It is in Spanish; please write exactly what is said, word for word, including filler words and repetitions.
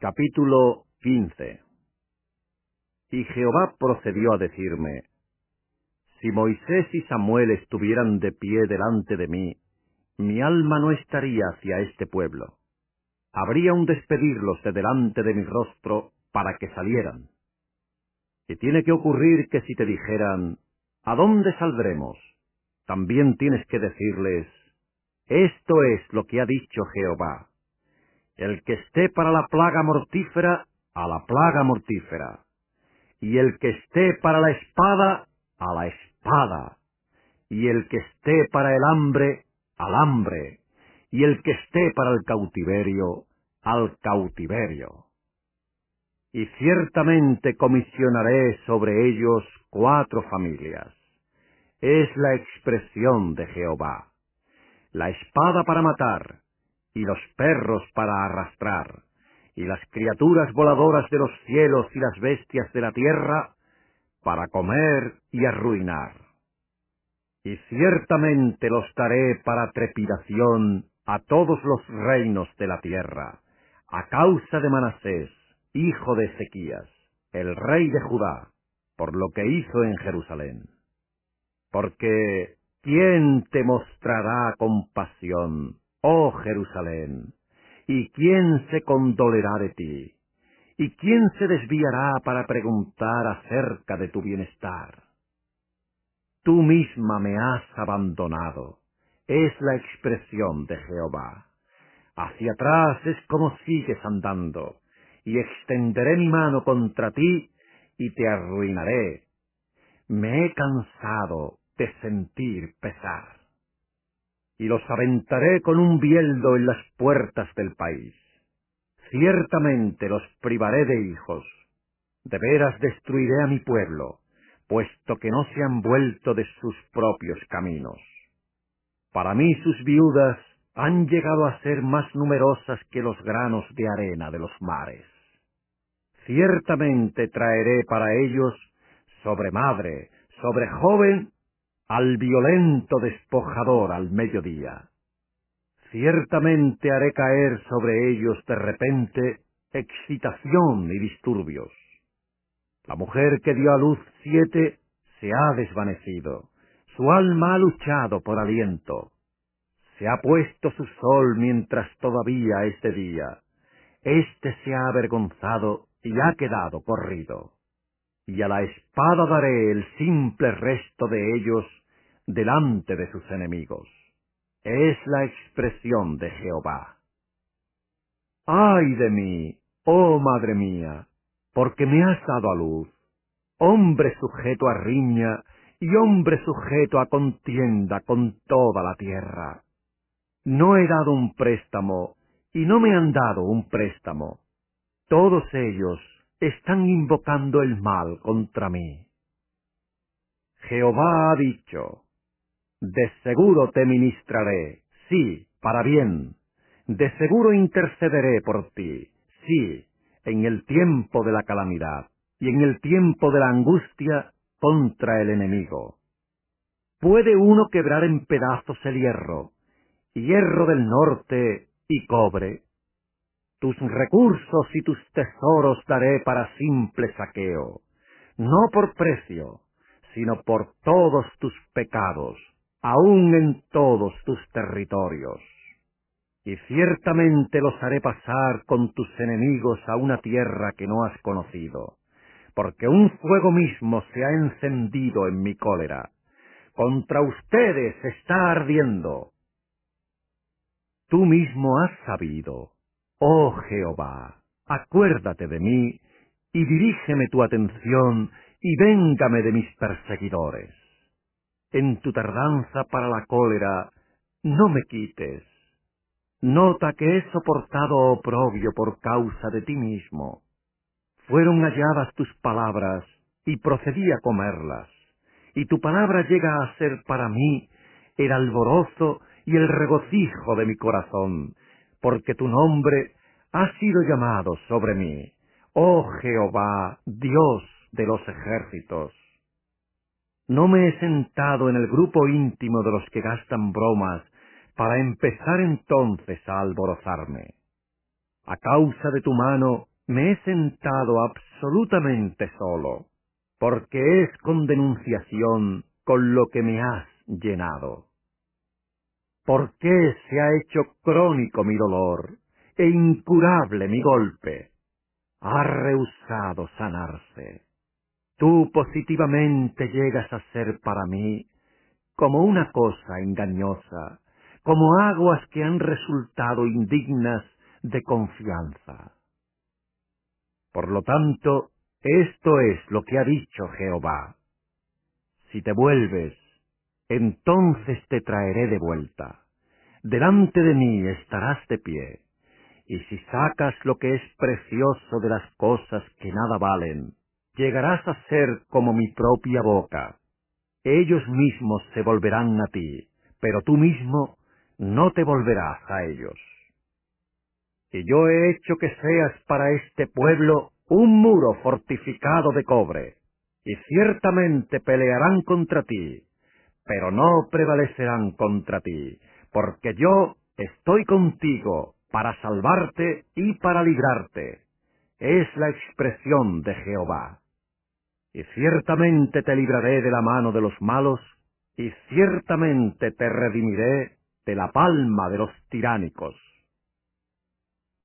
Capítulo quince. Y Jehová procedió a decirme: Si Moisés y Samuel estuvieran de pie delante de mí, mi alma no estaría hacia este pueblo. Habría un despedirlos de delante de mi rostro para que salieran. Y tiene que ocurrir que si te dijeran: ¿A dónde saldremos?, también tienes que decirles: Esto es lo que ha dicho Jehová. El que esté para la plaga mortífera, a la plaga mortífera. Y el que esté para la espada, a la espada. Y el que esté para el hambre, al hambre. Y el que esté para el cautiverio, al cautiverio. Y ciertamente comisionaré sobre ellos cuatro familias. Es la expresión de Jehová. La espada para matar, y los perros para arrastrar, y las criaturas voladoras de los cielos y las bestias de la tierra, para comer y arruinar. Y ciertamente los daré para trepidación a todos los reinos de la tierra, a causa de Manasés, hijo de Ezequías, el rey de Judá, por lo que hizo en Jerusalén. Porque ¿quién te mostrará compasión, oh Jerusalén? ¿Y quién se condolerá de ti? ¿Y quién se desviará para preguntar acerca de tu bienestar? Tú misma me has abandonado, es la expresión de Jehová. Hacia atrás es como sigues andando, y extenderé mi mano contra ti, y te arruinaré. Me he cansado de sentir pesar. Y los aventaré con un bieldo en las puertas del país. Ciertamente los privaré de hijos. De veras destruiré a mi pueblo, puesto que no se han vuelto de sus propios caminos. Para mí sus viudas han llegado a ser más numerosas que los granos de arena de los mares. Ciertamente traeré para ellos sobre madre, sobre joven, al violento despojador al mediodía. Ciertamente haré caer sobre ellos de repente excitación y disturbios. La mujer que dio a luz siete se ha desvanecido, su alma ha luchado por aliento. Se ha puesto su sol mientras todavía es de día. Este se ha avergonzado y ha quedado corrido. Y a la espada daré el simple resto de ellos delante de sus enemigos. Es la expresión de Jehová. ¡Ay de mí, oh madre mía! Porque me has dado a luz, hombre sujeto a riña y hombre sujeto a contienda con toda la tierra. No he dado un préstamo, y no me han dado un préstamo. Todos ellos están invocando el mal contra mí. Jehová ha dicho: de seguro te ministraré, sí, para bien. De seguro intercederé por ti, sí, en el tiempo de la calamidad y en el tiempo de la angustia contra el enemigo. ¿Puede uno quebrar en pedazos el hierro, hierro del norte y cobre? Tus recursos y tus tesoros daré para simple saqueo, no por precio, sino por todos tus pecados, aun en todos tus territorios. Y ciertamente los haré pasar con tus enemigos a una tierra que no has conocido, porque un fuego mismo se ha encendido en mi cólera. Contra ustedes está ardiendo. Tú mismo has sabido, oh Jehová, acuérdate de mí, y dirígeme tu atención, y véngame de mis perseguidores. En tu tardanza para la cólera, no me quites. Nota que he soportado oprobio por causa de ti mismo. Fueron halladas tus palabras, y procedí a comerlas, y tu palabra llega a ser para mí el alborozo y el regocijo de mi corazón, porque tu nombre ha sido llamado sobre mí, oh Jehová, Dios de los ejércitos. No me he sentado en el grupo íntimo de los que gastan bromas, para empezar entonces a alborozarme. A causa de tu mano Me he sentado absolutamente solo, porque es con denunciación con lo que me has llenado. ¿Por qué se ha hecho crónico mi dolor e incurable mi golpe? Ha rehusado sanarse. Tú positivamente llegas a ser para mí como una cosa engañosa, como aguas que han resultado indignas de confianza. Por lo tanto, esto es lo que ha dicho Jehová. Si te vuelves, entonces te traeré de vuelta. Delante de mí estarás de pie, y si sacas lo que es precioso de las cosas que nada valen, llegarás a ser como mi propia boca. Ellos mismos se volverán a ti, pero tú mismo no te volverás a ellos. Y yo he hecho que seas para este pueblo un muro fortificado de cobre, y ciertamente pelearán contra ti, pero no prevalecerán contra ti, porque yo estoy contigo para salvarte y para librarte. Es la expresión de Jehová. Y ciertamente te libraré de la mano de los malos, y ciertamente te redimiré de la palma de los tiránicos.